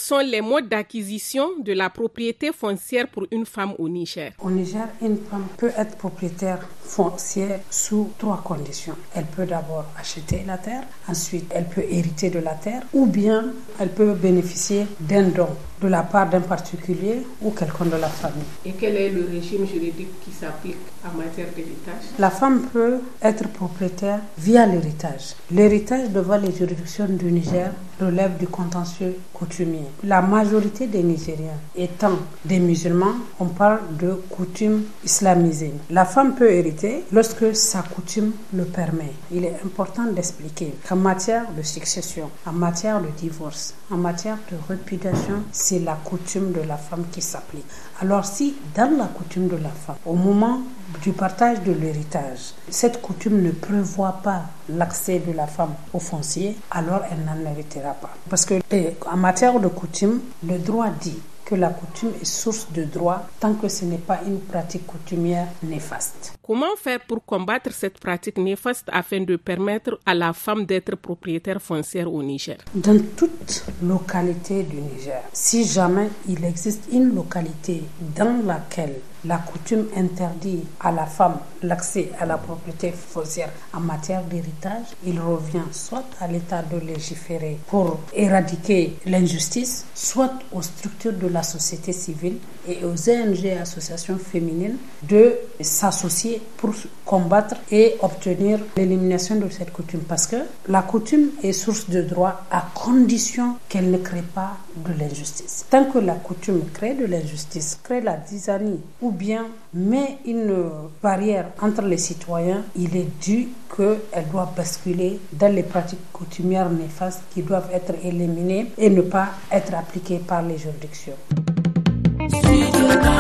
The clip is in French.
sont les modes d'acquisition de la propriété foncière pour une femme au Niger? Au Niger, une femme peut être propriétaire foncière sous 3 conditions. Elle peut d'abord acheter la terre, ensuite elle peut hériter de la terre, ou bien elle peut bénéficier d'un don de la part d'un particulier ou quelqu'un de la famille. Et quel est le régime juridique qui s'applique en matière d'héritage? La femme peut être propriétaire via l'héritage. L'héritage devant les juridictions du Niger relève du contentieux coutumier. La majorité des Nigériens étant des musulmans, on parle de coutume islamisée. La femme peut hériter lorsque sa coutume le permet. Il est important d'expliquer qu'en matière de succession, en matière de divorce, en matière de répudiation, c'est la coutume de la femme qui s'applique. Alors si dans la coutume de la femme, au moment du partage de l'héritage, cette coutume ne prévoit pas l'accès de la femme au foncier, alors elle n'en héritera pas. Parce que en matière de coutume, le droit dit que la coutume est source de droit tant que ce n'est pas une pratique coutumière néfaste. Comment faire pour combattre cette pratique néfaste afin de permettre à la femme d'être propriétaire foncière au Niger? Dans toute localité du Niger, si jamais il existe une localité dans laquelle la coutume interdit à la femme l'accès à la propriété foncière en matière d'héritage, il revient soit à l'État de légiférer pour éradiquer l'injustice, soit aux structures de la société civile et aux ONG et associations féminines de s'associer pour combattre et obtenir l'élimination de cette coutume. Parce que la coutume est source de droit à condition qu'elle ne crée pas de l'injustice. Tant que la coutume crée de l'injustice, crée la zizanie ou bien met une barrière entre les citoyens, il est dû qu'elle doit basculer dans les pratiques coutumières néfastes qui doivent être éliminées et ne pas être appliquées par les juridictions.